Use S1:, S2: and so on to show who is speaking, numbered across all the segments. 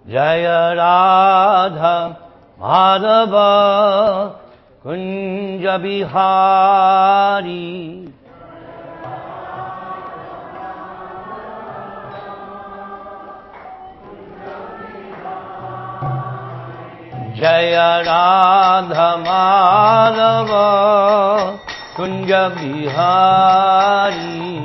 S1: Jaya Radha Madhava Kunja Bihari Jaya Radha Madhava Kunja Bihari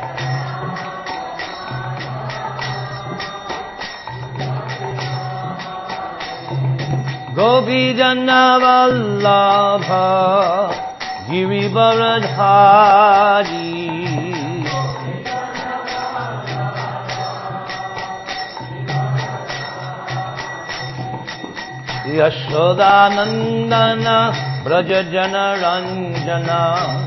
S1: Gopi Jana Vallabha Girivaradhari Yashoda Nandana Braja Jana Ranjana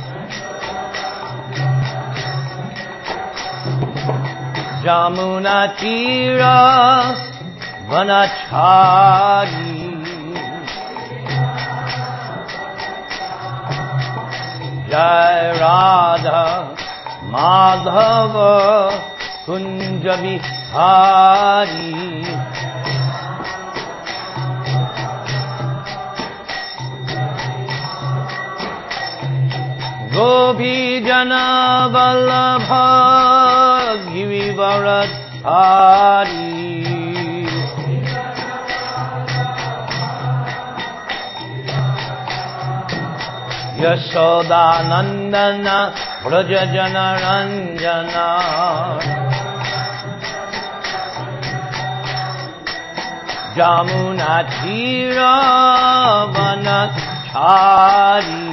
S1: Jamuna Tira Vanachari Jai Radha Madhava Kunja Bihari Gopi Jana Vallabha Girivaradhari Yashoda Nandana Braja Jana Ranjana Jamuna Tira Vanachari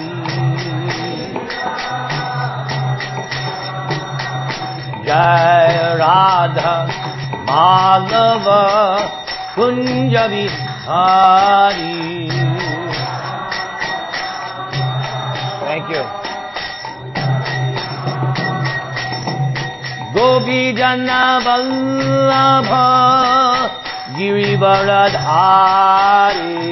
S1: Jai Radha Madhava Kunja Bihari. Thank you. Gopi Jana Vallabha Girivaradhari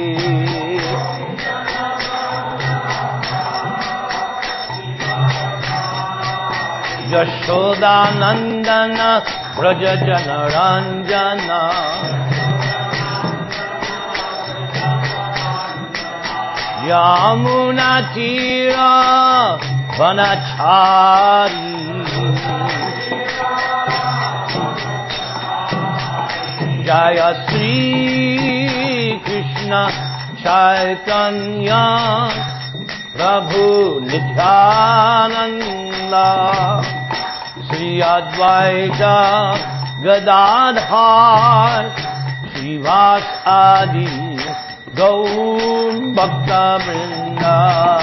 S1: Yashoda Nandana Braja Jana Ranjana Yamuna Tira Vanachari Jaya Sri Krishna Chaitanya Prabhu Nityananda Sri Advaita Gadadhar Srivas Adi Gaur Bhakta Vrinda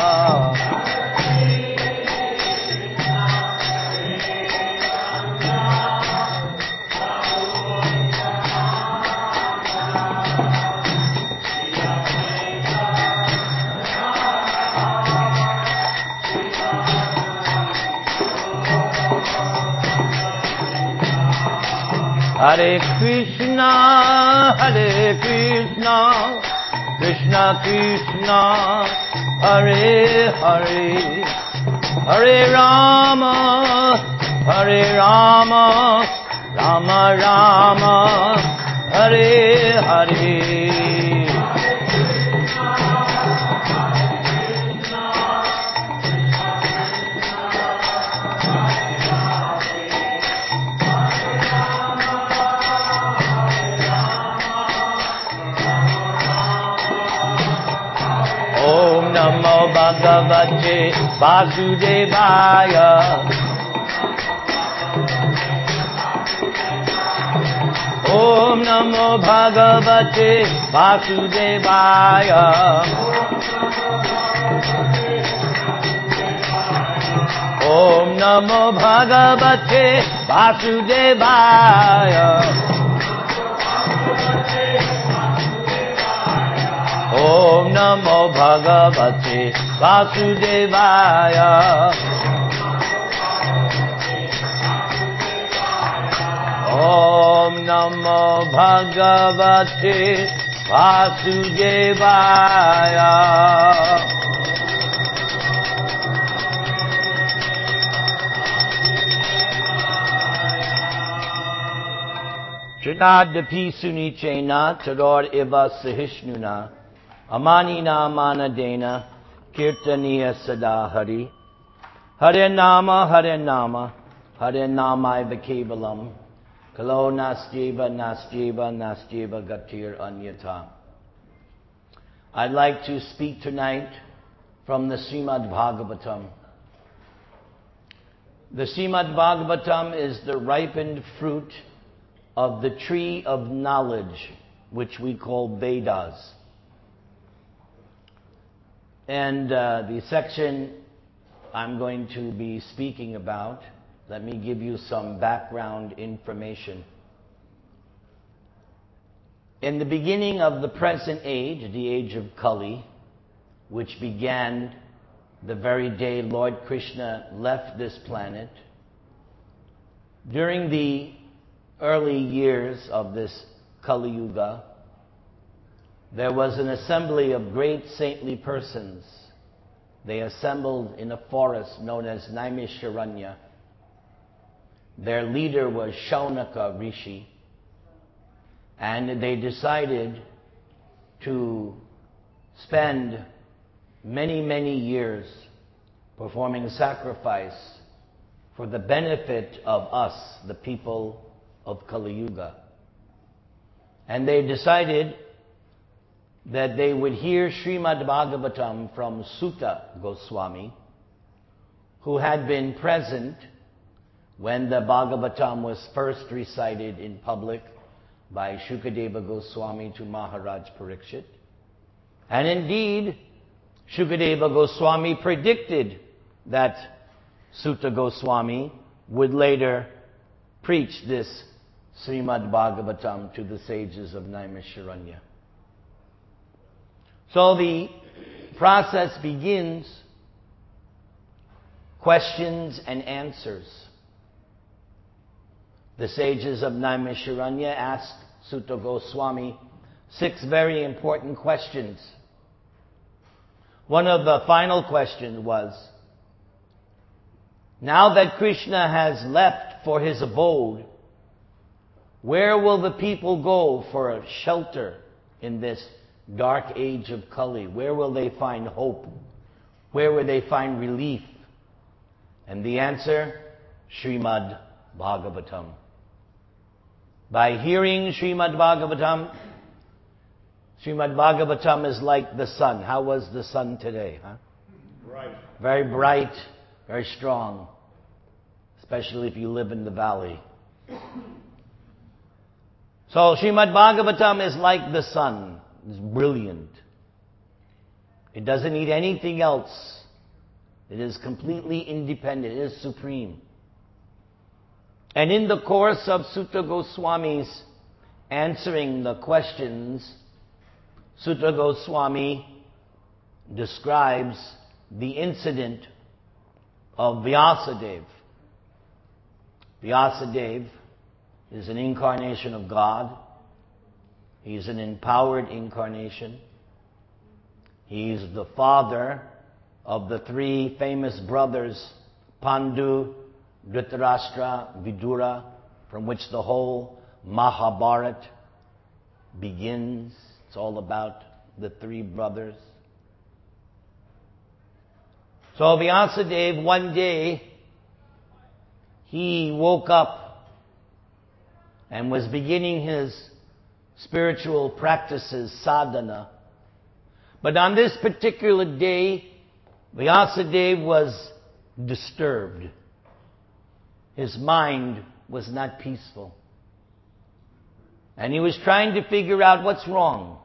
S1: Hare Krishna, Krishna Krishna, Hare Hare, Hare Rama, Rama Rama, Hare Hare. Om Namo Bhagavate Vasudevaya Om Namo Bhagavate Vasudevaya Om Namo Bhagavate Vasudevaya Om Namo Bhagavate Vasudevaya Om Namo Bhagavate Vasudevaya. Trinadapi Sunichena Tador Iva Sahishnuna Amanina Manadena Kirtaniya Sadahari Hare Nama Hare Nama Kevalam Kalo Nasjiva Gatir Anyata. I'd like to speak tonight from the Srimad Bhagavatam. The Srimad Bhagavatam is the ripened fruit of the tree of knowledge, which we call Vedas. And the section I'm going to be speaking about, let me give you some background information. In the beginning of the present age, the age of Kali, which began the very day Lord Krishna left this planet, during the early years of this Kali Yuga, there was an assembly of great saintly persons. They assembled in a forest known as Naimisharanya. Their leader was Shaunaka Rishi, and they decided to spend many years performing sacrifice for the benefit of us, the people of Kali Yuga. And they decided that they would hear Srimad Bhagavatam from Suta Goswami, who had been present when the Bhagavatam was first recited in public by Shukadeva Goswami to Maharaj Parikshit. And indeed, Shukadeva Goswami predicted that Suta Goswami would later preach this Srimad Bhagavatam to the sages of Naimisharanya. So the process begins, questions and answers. The sages of Naimisharanya asked Suta Goswami 6 very important questions. One of the final questions was, now that Krishna has left for his abode, where will the people go for a shelter in this dark age of Kali? Where will they find hope? Where will they find relief? And the answer, Srimad Bhagavatam. By hearing Srimad Bhagavatam, Srimad Bhagavatam is like the sun. How was the sun today?
S2: Bright.
S1: Very bright, very strong, especially if you live in the valley. So Srimad Bhagavatam is like the sun. It's brilliant. It doesn't need anything else. It is completely independent. It is supreme. And in the course of Suta Goswami's answering the questions, Suta Goswami describes the incident of Vyasadeva. Vyasadeva is an incarnation of God. He's an empowered incarnation. He's the father of the 3 famous brothers, Pandu, Dhritarashtra, Vidura, from which the whole Mahabharata begins. It's all about the 3 brothers. So Vyasadeva, one day, he woke up and was beginning his spiritual practices, sadhana. But on this particular day, Vyasadeva was disturbed. His mind was not peaceful. And he was trying to figure out what's wrong.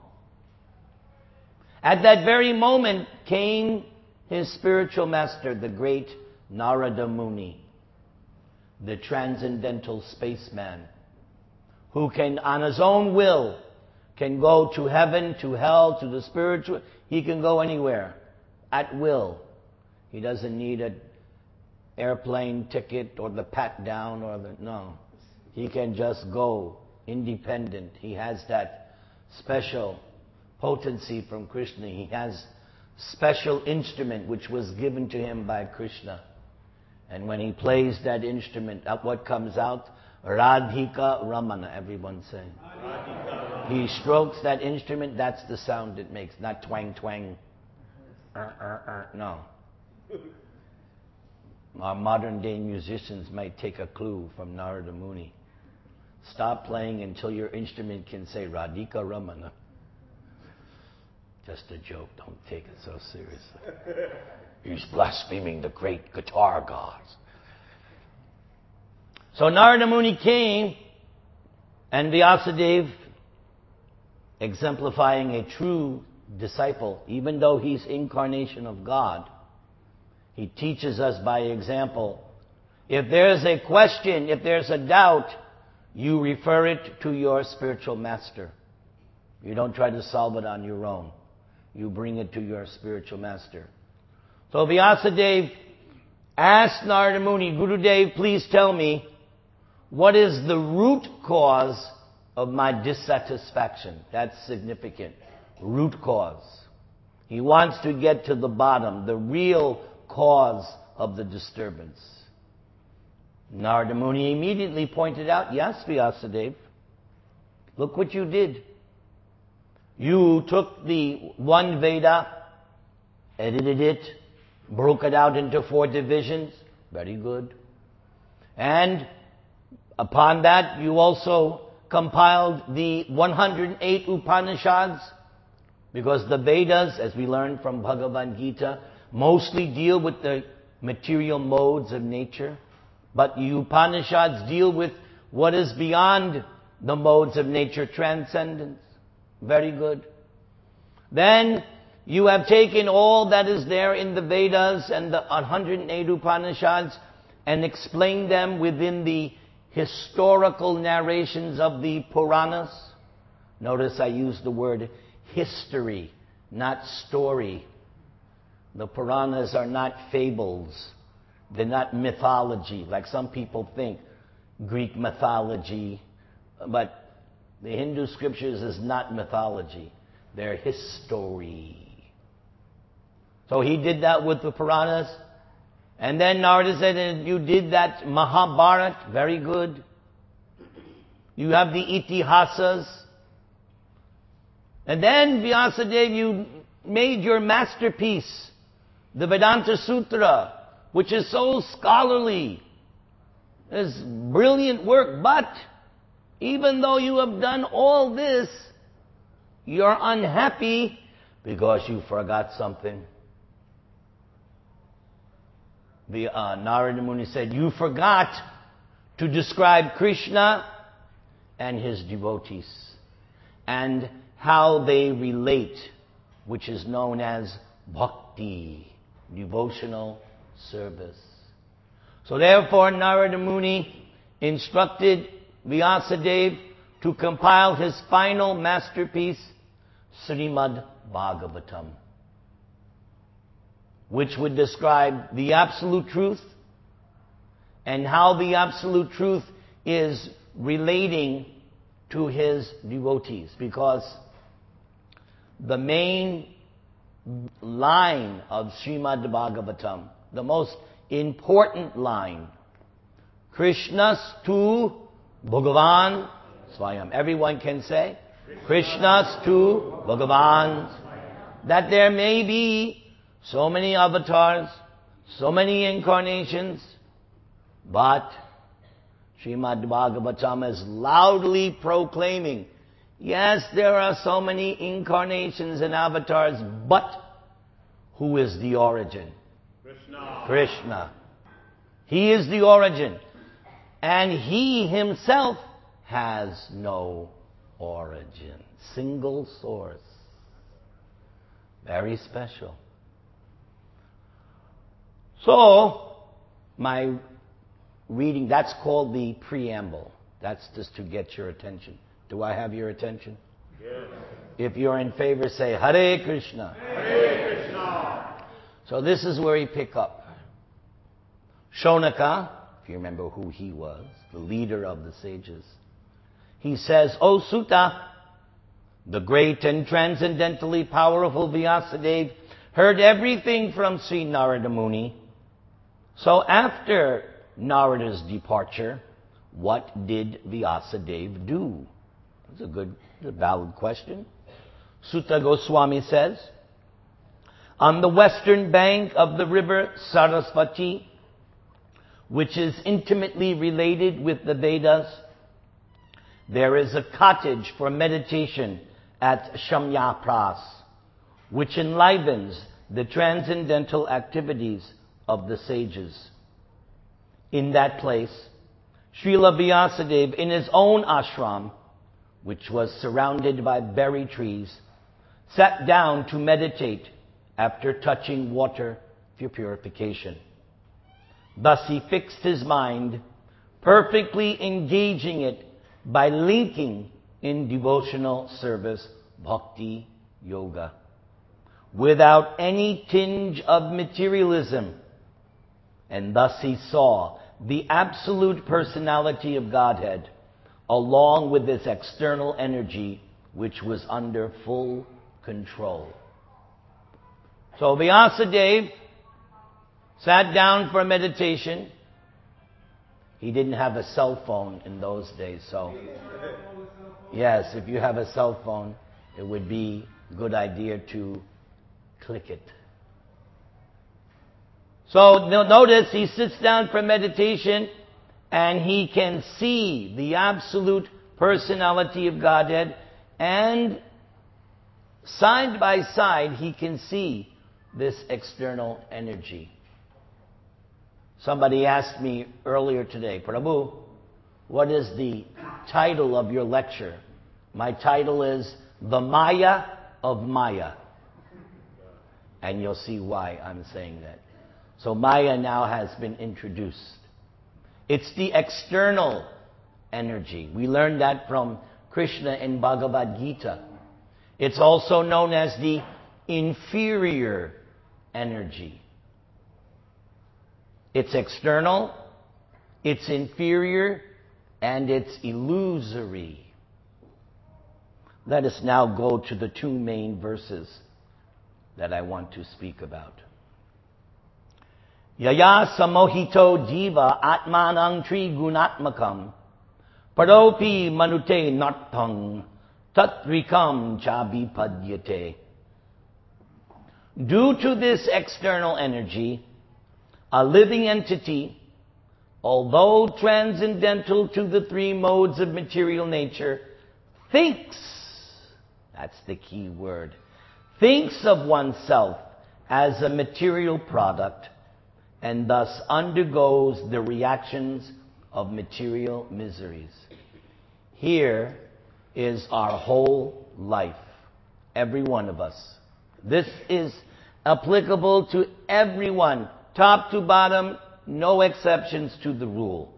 S1: At that very moment came his spiritual master, the great Narada Muni, the transcendental spaceman, who can, on his own will, can go to heaven, to hell, to the spiritual. He can go anywhere, at will. He doesn't need an airplane ticket or the pat down no. He can just go independent. He has that special potency from Krishna. He has special instrument which was given to him by Krishna. And when he plays that instrument, what comes out? Radhika Ramana, everyone say. He strokes that instrument, that's the sound it makes, not twang twang. No. Our modern day musicians might take a clue from Narada Muni. Stop playing until your instrument can say Radhika Ramana. Just a joke, don't take it so seriously. He's blaspheming the great guitar gods. So Narada Muni came, and Vyasadeva, exemplifying a true disciple, even though he's incarnation of God, he teaches us by example. If there's a question, if there's a doubt, you refer it to your spiritual master. You don't try to solve it on your own. You bring it to your spiritual master. So Vyasadeva asked Narada Muni, Gurudev, please tell me, what is the root cause of my dissatisfaction? That's significant. Root cause. He wants to get to the bottom, the real cause of the disturbance. Narada Muni immediately pointed out, yes, Vyasadeva, look what you did. You took the one Veda, edited it, broke it out into 4 divisions. Very good. And upon that, you also compiled the 108 Upanishads, because the Vedas, as we learned from Bhagavad Gita, mostly deal with the material modes of nature, but the Upanishads deal with what is beyond the modes of nature, transcendence. Very good. Then you have taken all that is there in the Vedas and the 108 Upanishads and explained them within the historical narrations of the Puranas. Notice I use the word history, not story. The Puranas are not fables. They're not mythology, like some people think. Greek mythology. But the Hindu scriptures is not mythology. They're history. So he did that with the Puranas. And then Narada said, and you did that Mahabharata, very good. You have the Itihasas. And then Vyasadeva, you made your masterpiece, the Vedanta Sutra, which is so scholarly. It's brilliant work, but even though you have done all this, you're unhappy because you forgot something. Narada Muni said, you forgot to describe Krishna and his devotees and how they relate, which is known as bhakti, devotional service. So therefore Narada Muni instructed Vyasadeva to compile his final masterpiece, Srimad Bhagavatam, which would describe the absolute truth and how the absolute truth is relating to his devotees. Because the main line of Srimad Bhagavatam, the most important line, Krishnastu Bhagavan Swayam. Everyone can say, Krishnastu Bhagavan. That there may be so many avatars, so many incarnations, but Srimad Bhagavatam is loudly proclaiming, yes, there are so many incarnations and avatars, but who is the origin? Krishna. Krishna. He is the origin. And he himself has no origin. Single source. Very special. So, my reading, that's called the preamble. That's just to get your attention. Do I have your attention? Yes. If you're in favor, say, Hare Krishna. Hare Krishna. So this is where he pick up. Shonaka, if you remember who he was, the leader of the sages, he says, O Sutta, the great and transcendently powerful Vyasadeva heard everything from Sri Narada Muni. So after Narada's departure, what did Vyasadeva do? That's a valid question. Sutta Goswami says, on the western bank of the river Sarasvati, which is intimately related with the Vedas, there is a cottage for meditation at Shamyapras, which enlivens the transcendental activities of the sages. In that place, Srila Vyasadeva, in his own ashram, which was surrounded by berry trees, sat down to meditate after touching water for purification. Thus he fixed his mind, perfectly engaging it by linking in devotional service, bhakti yoga, without any tinge of materialism. And thus he saw the absolute personality of Godhead, along with this external energy, which was under full control. So Vyasadeva sat down for meditation. He didn't have a cell phone in those days, so yes, if you have a cell phone, it would be a good idea to click it. So notice he sits down for meditation and he can see the absolute personality of Godhead, and side by side he can see this external energy. Somebody asked me earlier today, Prabhu, what is the title of your lecture? My title is The Maya of Maya. And you'll see why I'm saying that. So Maya now has been introduced. It's the external energy. We learned that from Krishna in Bhagavad Gita. It's also known as the inferior energy. It's external, it's inferior, and it's illusory. Let us now go to the two main verses that I want to speak about. Yaya samohito jiva atmanang trigunatmakam paropi manute narthang tatrikam chabipadyate. Due to this external energy, a living entity, although transcendental to the three modes of material nature, thinks, that's the key word, thinks of oneself as a material product, and thus undergoes the reactions of material miseries. Here is our whole life, every one of us. This is applicable to everyone, top to bottom, no exceptions to the rule.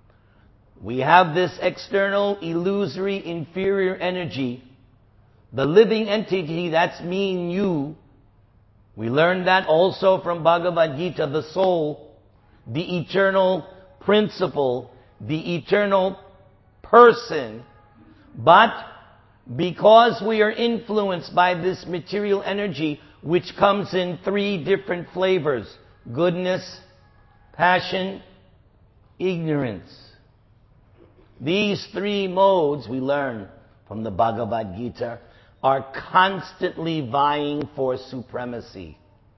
S1: We have this external, illusory, inferior energy. The living entity, that's me and you. We learned that also from Bhagavad Gita, the soul, the eternal principle, the eternal person. But because we are influenced by this material energy, which comes in three different flavors: goodness, passion, ignorance. These three modes, we learn from the Bhagavad Gita, are constantly vying for supremacy.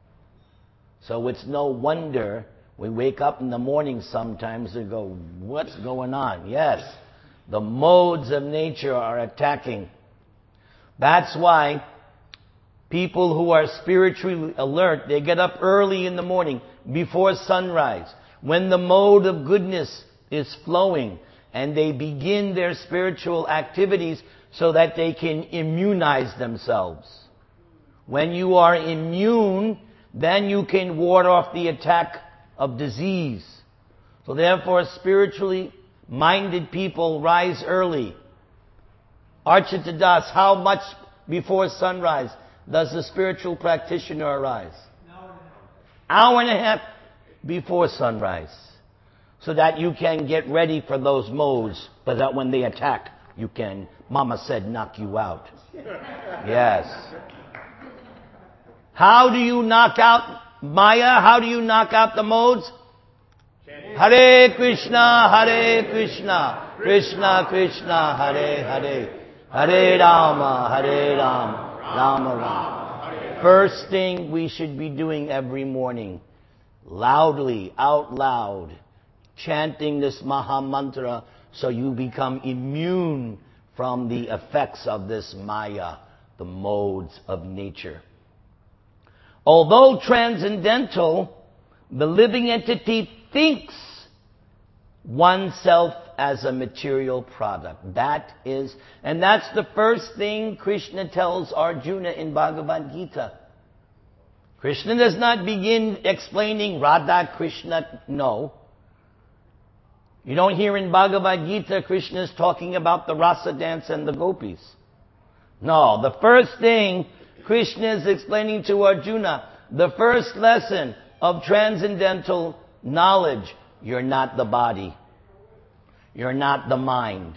S1: So it's no wonder we wake up in the morning sometimes and go, what's going on? Yes, the modes of nature are attacking. That's why people who are spiritually alert, they get up early in the morning before sunrise, when the mode of goodness is flowing, and they begin their spiritual activities so that they can immunize themselves. When you are immune, then you can ward off the attack of disease. So therefore, spiritually minded people rise early. Archita Das, how much before sunrise does the spiritual practitioner arise? Hour and a half before sunrise. So that you can get ready for those modes, but that when they attack, you can, Mama said, knock you out. Yes. How do you knock out Maya? How do you knock out the modes? Hare Krishna, Krishna Krishna, Hare Hare, Hare Rama, Rama Rama. First thing we should be doing every morning, loudly, out loud, chanting this Maha Mantra so you become immune from the effects of this Maya, the modes of nature. Although transcendental, the living entity thinks oneself as a material product. And that's the first thing Krishna tells Arjuna in Bhagavad Gita. Krishna does not begin explaining Radha Krishna, no. You don't hear in Bhagavad Gita Krishna is talking about the rasa dance and the gopis. No, the first thing Krishna is explaining to Arjuna, the first lesson of transcendental knowledge, you're not the body. You're not the mind.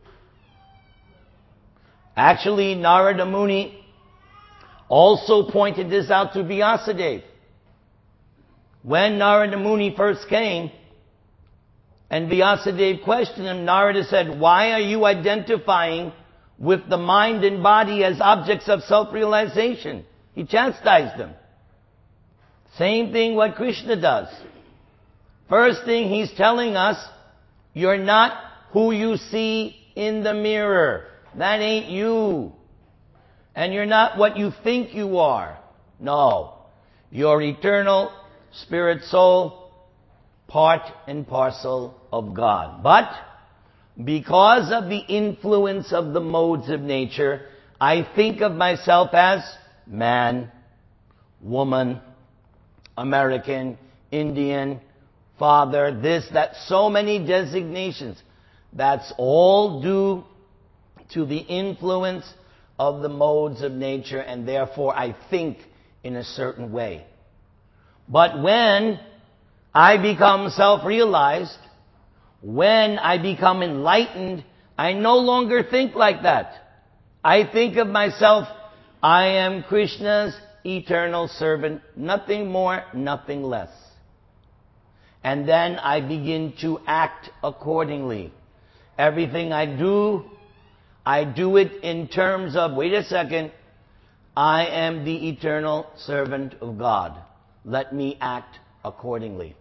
S1: Actually, Narada Muni also pointed this out to Vyasadeva. When Narada Muni first came, and Vyasadeva questioned him, Narada said, why are you identifying with the mind and body as objects of self-realization? He chastised him. Same thing what Krishna does. First thing he's telling us, you're not who you see in the mirror. That ain't you. And you're not what you think you are. No. You're eternal, spirit, soul, part and parcel of God. But because of the influence of the modes of nature, I think of myself as man, woman, American, Indian, father, this, that, so many designations. That's all due to the influence of the modes of nature, and therefore I think in a certain way. But when I become self-realized, when I become enlightened, I no longer think like that. I think of myself, I am Krishna's eternal servant, nothing more, nothing less. And then I begin to act accordingly. Everything I do it in terms of, wait a second, I am the eternal servant of God. Let me act accordingly.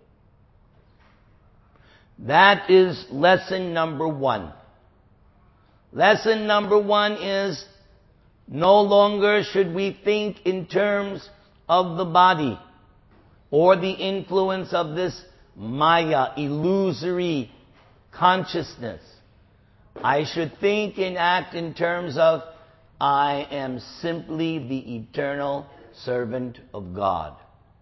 S1: That is lesson number 1. Lesson number 1 is, no longer should we think in terms of the body or the influence of this Maya, illusory consciousness. I should think and act in terms of, I am simply the eternal servant of God.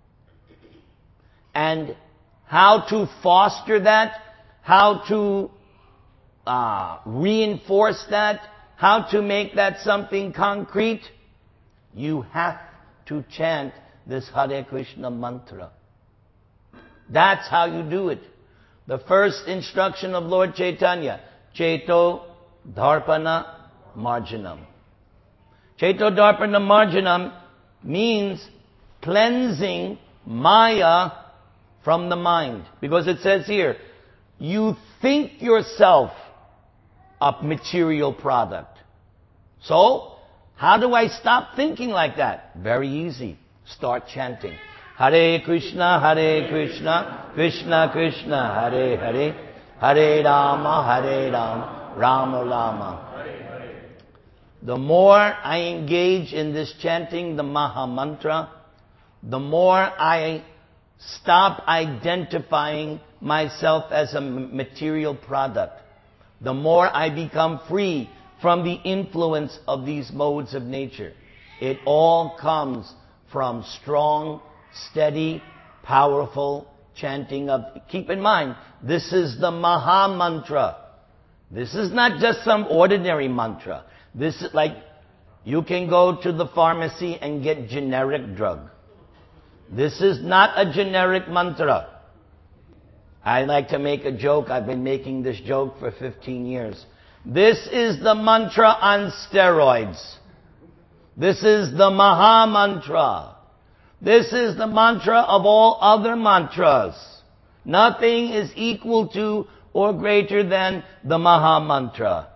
S1: And how to foster that, how to reinforce that, how to make that something concrete, you have to chant this Hare Krishna mantra. That's how you do it. The first instruction of Lord Chaitanya, Cheto Dharpana Marjanam. Cheto Dharpana Marjanam means cleansing Maya from the mind. Because it says here, you think yourself a material product. So, how do I stop thinking like that? Very easy. Start chanting. Hare Krishna, Krishna Krishna, Hare Hare, Hare Rama, Rama Rama. The more I engage in this chanting the Maha Mantra, the more I stop identifying myself as a material product, the more I become free from the influence of these modes of nature. It all comes from strong, steady, powerful chanting of... Keep in mind, this is the Maha Mantra. This is not just some ordinary mantra. This is like, you can go to the pharmacy and get generic drug. This is not a generic mantra. I like to make a joke. I've been making this joke for 15 years. This is the mantra on steroids. This is the Maha Mantra. This is the mantra of all other mantras. Nothing is equal to or greater than the Maha Mantra.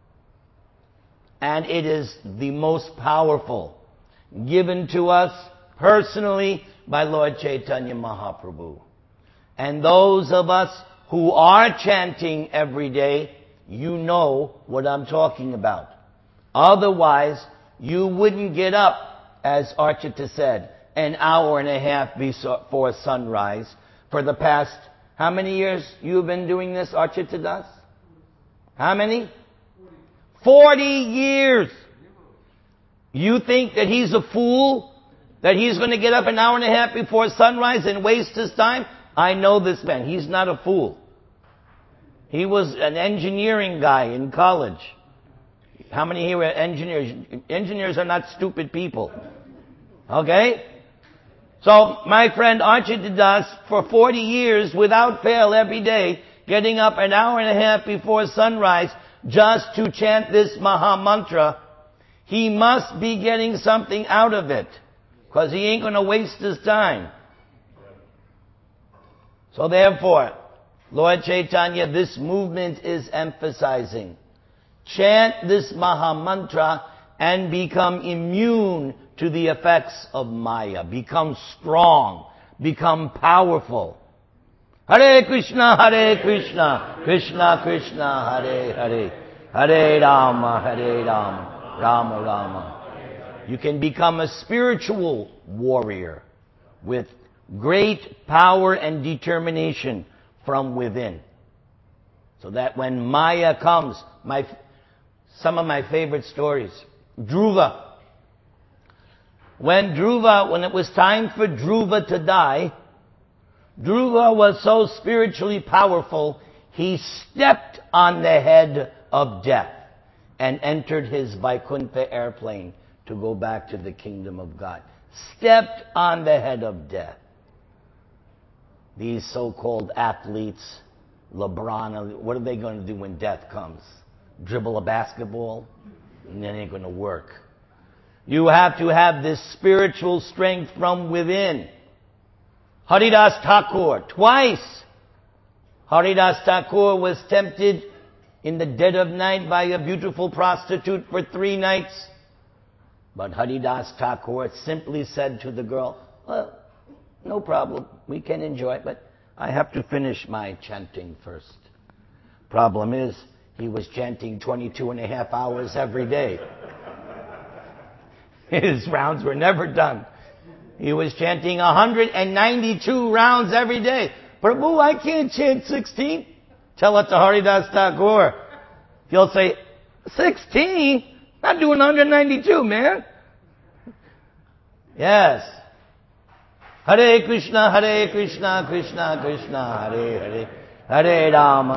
S1: And it is the most powerful, given to us personally by Lord Chaitanya Mahaprabhu. And those of us who are chanting every day, you know what I'm talking about. Otherwise, you wouldn't get up, as Archita said, an hour and a half before sunrise. For the past, how many years you've been doing this, Archita Das? How many? 40 years! You think that he's a fool? That he's going to get up an hour and a half before sunrise and waste his time? I know this man. He's not a fool. He was an engineering guy in college. How many here are engineers? Engineers are not stupid people. Okay? So, my friend Archita Das, for 40 years, without fail, every day, getting up an hour and a half before sunrise just to chant this Maha Mantra, he must be getting something out of it. Because he ain't going to waste his time. So therefore, Lord Chaitanya, this movement is emphasizing. Chant this Maha Mantra and become immune to the effects of Maya. Become strong. Become powerful. Hare Krishna, Krishna Krishna, Hare Hare. Hare Rama, Rama Rama. You can become a spiritual warrior with great power and determination from within. So that when Maya comes, some of my favorite stories. Dhruva. When it was time for Dhruva to die, Dhruva was so spiritually powerful, he stepped on the head of death and entered his Vaikuntha airplane to go back to the kingdom of God. Stepped on the head of death. These so-called athletes, LeBron, what are they going to do when death comes? Dribble a basketball? And it ain't going to work. You have to have this spiritual strength from within. Haridas Thakur, twice, Haridas Thakur was tempted in the dead of night by a beautiful prostitute for 3 nights. But Haridas Thakur simply said to the girl, well, no problem, we can enjoy it, but I have to finish my chanting first. Problem is, he was chanting 22 and a half hours every day. His rounds were never done. He was chanting 192 rounds every day. Prabhu, I can't chant 16. Tell it to Haridas Thakur. He'll say, 16? I'm doing 192, man. Yes. Hare Krishna, Krishna Krishna, Hare Hare. Hare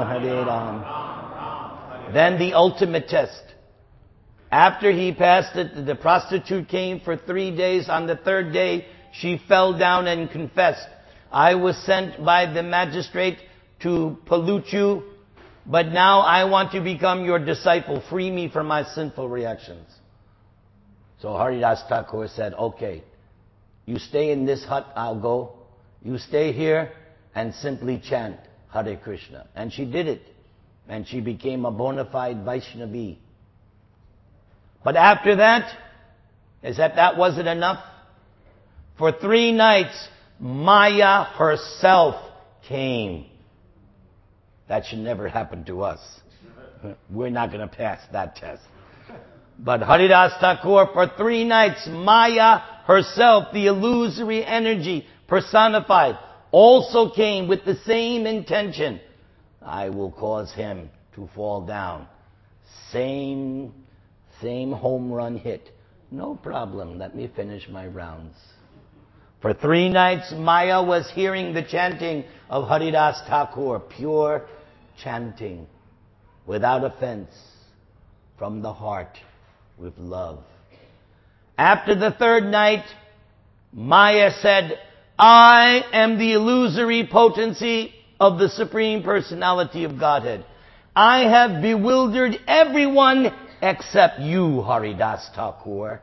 S1: Rama. Then the ultimate test. After he passed it, the prostitute came for 3 days. On the 3rd day, she fell down and confessed. I was sent by the magistrate to pollute you, but now I want to become your disciple. Free me from my sinful reactions. So Haridas Thakur said, okay, you stay in this hut, I'll go. You stay here and simply chant Hare Krishna. And she did it. And she became a bona fide Vaishnavi. But after that, as if that wasn't enough, for 3 nights, Maya herself came. That should never happen to us. We're not going to pass that test. But Haridas Thakur, for 3 nights, Maya herself, the illusory energy personified, also came with the same intention. I will cause him to fall down. Same home run hit. No problem, let me finish my rounds. For 3 nights, Maya was hearing the chanting of Haridas Thakur, pure chanting, without offense, from the heart, with love. After the 3rd night, Maya said, I am the illusory potency of the Supreme Personality of Godhead. I have bewildered everyone except you, Haridas Thakur.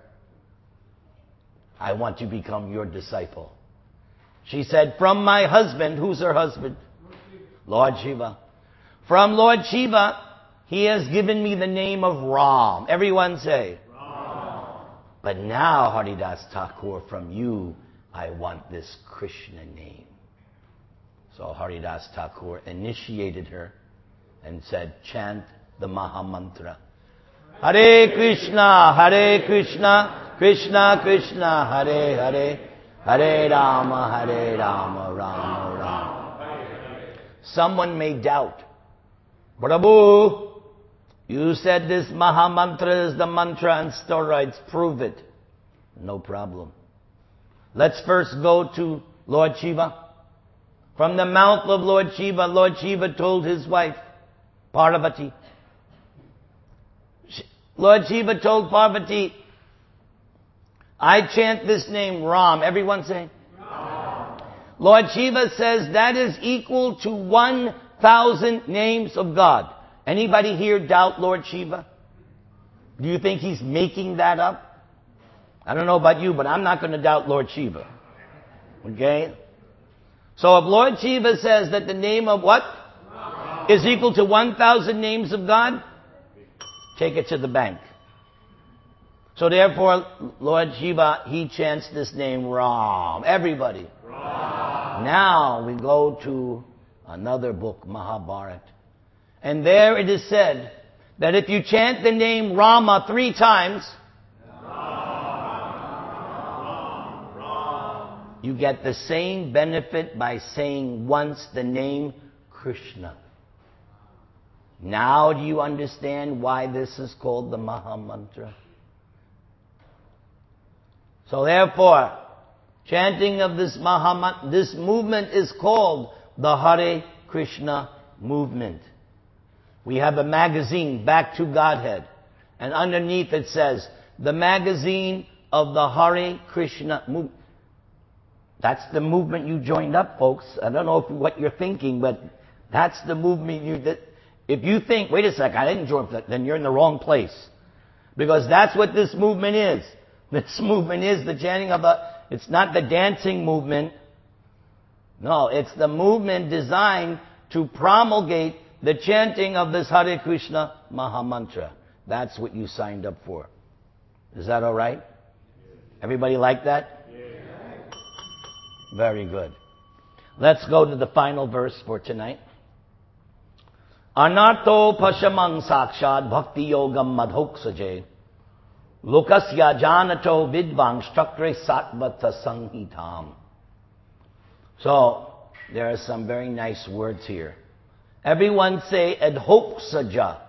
S1: I want to become your disciple. She said, from my husband, who's her husband? Lord Shiva. From Lord Shiva, he has given me the name of Ram. Everyone say, Ram. But now, Haridas Thakur, from you, I want this Krishna name. So Haridas Thakur initiated her and said, chant the Maha Mantra. Hare Krishna, Krishna Krishna, Hare Hare, Hare Rama, Rama Rama. Someone may doubt, Prabhu, you said this Maha Mantra is the mantra on steroids. Prove it. No problem. Let's first go to Lord Shiva. From the mouth of Lord Shiva told his wife, Parvati. Lord Shiva told Parvati, I chant this name Ram. Everyone say? Ram. Lord Shiva says that is equal to 1,000 names of God. Anybody here doubt Lord Shiva? Do you think he's making that up? I don't know about you, but I'm not going to doubt Lord Shiva. Okay? So if Lord Shiva says that the name of what? Ram. Is equal to 1,000 names of God, take it to the bank. So therefore, Lord Shiva, he chants this name Ram. Everybody. Ram. Now we go to another book, Mahabharata. And there it is said that if you chant the name Rama 3 times, you get the same benefit by saying once the name Krishna. Now do you understand why this is called the Maha Mantra? So therefore, chanting of this Maha Mantra, this movement is called the Hare Krishna movement. We have a magazine, Back to Godhead, and underneath it says, the magazine of the Hare Krishna movement. That's the movement you joined up, folks. I don't know what you're thinking, but that's the movement if you think, wait a second, I didn't join, then you're in the wrong place. Because that's what this movement is. This movement is the chanting of it's not the dancing movement. No, it's the movement designed to promulgate the chanting of this Hare Krishna Maha Mantra. That's what you signed up for. Is that all right? Everybody like that? Very good. Let's go to the final verse for tonight. Anarto pashamang sakshad bhakti yogam madhoksaje lokasya janato vidvang strakre satvata sanghitam. So, there are some very nice words here. Everyone say adhoksaja.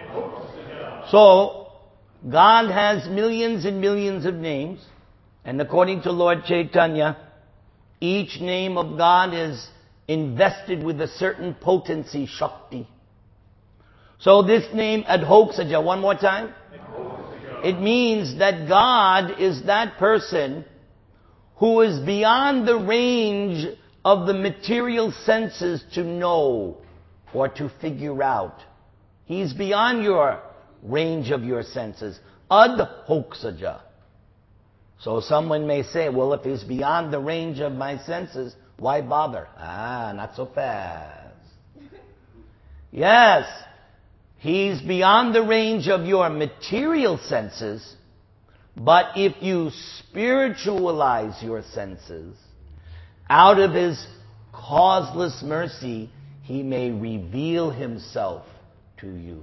S1: So, God has millions and millions of names, and according to Lord Chaitanya, each name of God is invested with a certain potency, Shakti. So this name, Adhoksaja, one more time. It means that God is that person who is beyond the range of the material senses to know or to figure out. He's beyond your range of your senses. Adhoksaja. So someone may say, well, if he's beyond the range of my senses, why bother? Not so fast. Yes, he's beyond the range of your material senses, but if you spiritualize your senses, out of his causeless mercy, he may reveal himself to you.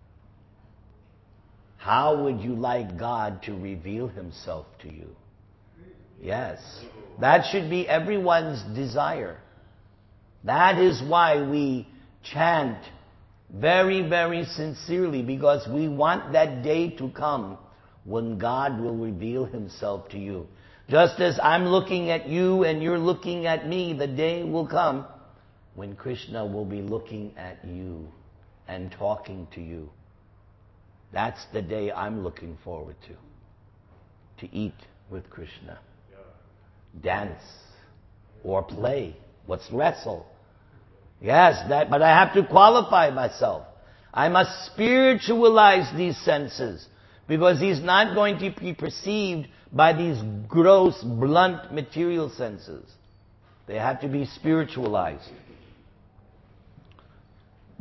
S1: How would you like God to reveal himself to you? Yes. That should be everyone's desire. That is why we chant very, very sincerely, because we want that day to come when God will reveal himself to you. Just as I'm looking at you and you're looking at me, the day will come when Krishna will be looking at you and talking to you. That's the day I'm looking forward to eat with Krishna. Dance or play. What's wrestle? Yes, but I have to qualify myself. I must spiritualize these senses, because he's not going to be perceived by these gross, blunt material senses. They have to be spiritualized.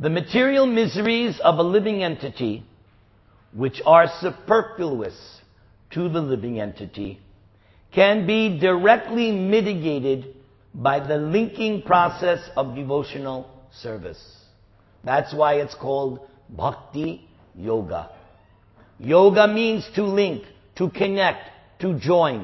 S1: The material miseries of a living entity, which are superfluous to the living entity, can be directly mitigated by the linking process of devotional service. That's why it's called Bhakti Yoga. Yoga means to link, to connect, to join.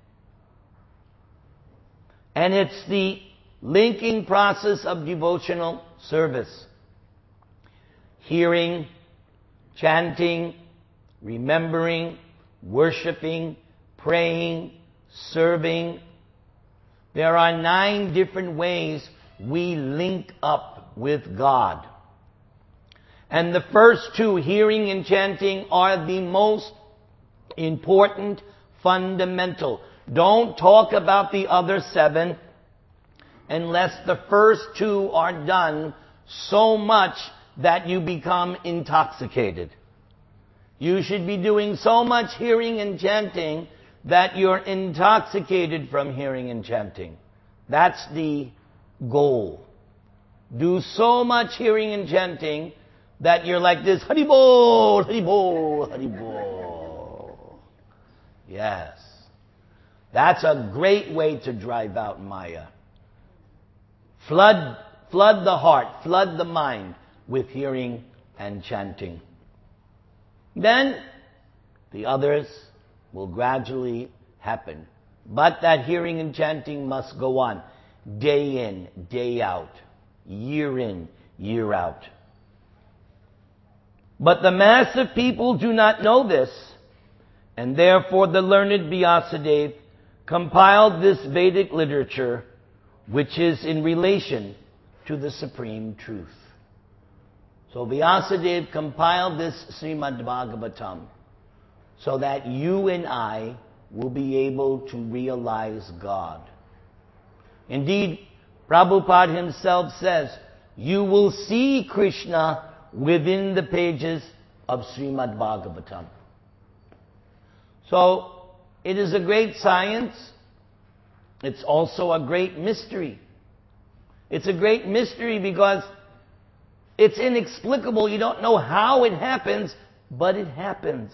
S1: And it's the linking process of devotional service. Hearing, chanting, remembering, worshiping, praying, serving. There are 9 different ways we link up with God. And the first 2, hearing and chanting, are the most important, fundamental. Don't talk about the other 7 unless the first 2 are done so much that you become intoxicated. You should be doing so much hearing and chanting that you're intoxicated from hearing and chanting. That's the goal. Do so much hearing and chanting that you're like this, Haribol, Haribol, Haribol. Yes. That's a great way to drive out Maya. Flood the heart, flood the mind with hearing and chanting. Then the others will gradually happen. But that hearing and chanting must go on, day in, day out, year in, year out. But the mass of people do not know this, and therefore the learned Vyasadeva compiled this Vedic literature, which is in relation to the supreme truth. So Vyasadeva compiled this Srimad Bhagavatam so that you and I will be able to realize God. Indeed, Prabhupada himself says, you will see Krishna within the pages of Srimad Bhagavatam. So, it is a great science. It's also a great mystery. It's a great mystery because it's inexplicable. You don't know how it happens, but it happens.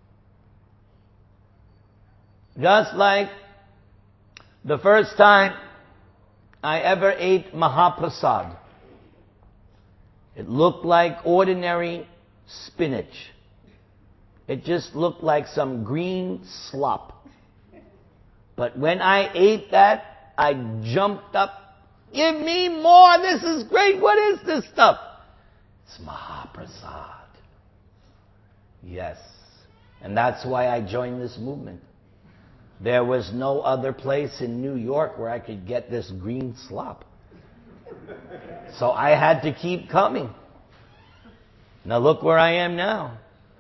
S1: Just like the first time I ever ate Mahaprasad. It looked like ordinary spinach. It just looked like some green slop. But when I ate that, I jumped up. Give me more! This is great! What is this stuff? It's Mahaprasad. Yes. And that's why I joined this movement. There was no other place in New York where I could get this green slop. So I had to keep coming. Now look where I am now.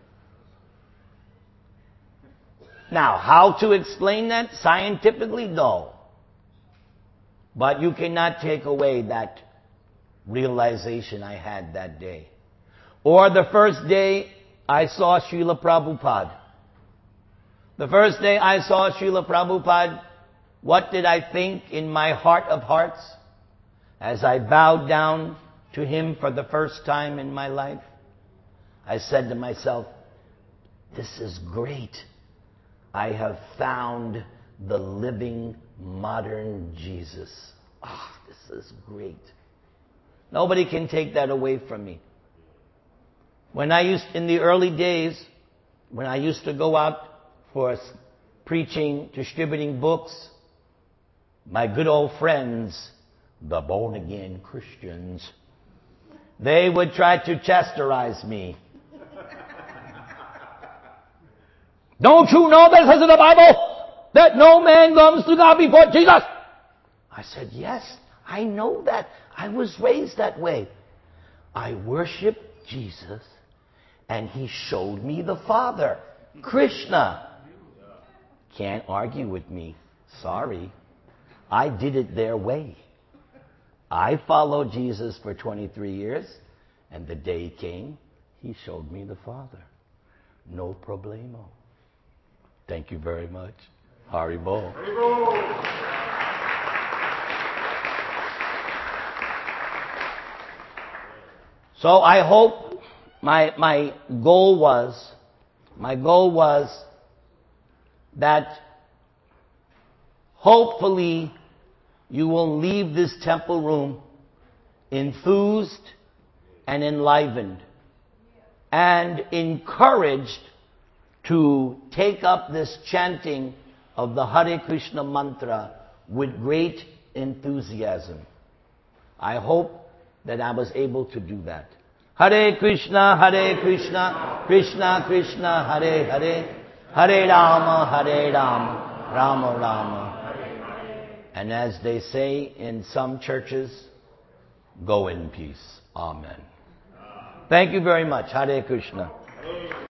S1: Now, how to explain that scientifically? No. But you cannot take away that realization I had that day. Or the first day I saw Srila Prabhupada. The first day I saw Srila Prabhupada, what did I think in my heart of hearts? As I bowed down to him for the first time in my life, I said to myself, this is great. I have found the living, modern Jesus. This is great. Nobody can take that away from me. In the early days, when I used to go out for preaching, distributing books, my good old friends, the born-again Christians, they would try to chastise me. Don't you know that says in the Bible that no man comes to God before Jesus? I said, yes, I know that. I was raised that way. I worship Jesus and he showed me the Father, Krishna. Can't argue with me. Sorry. I did it their way. I followed Jesus for 23 years, and the day came, he showed me the Father. No problemo. Thank you very much. Haribol. So I hope my goal was that hopefully you will leave this temple room enthused and enlivened and encouraged to take up this chanting of the Hare Krishna mantra with great enthusiasm. I hope that I was able to do that. Hare Krishna, Krishna Krishna, Hare Hare, Hare Rama, Rama Rama. And as they say in some churches, go in peace. Amen. Thank you very much. Hare Krishna.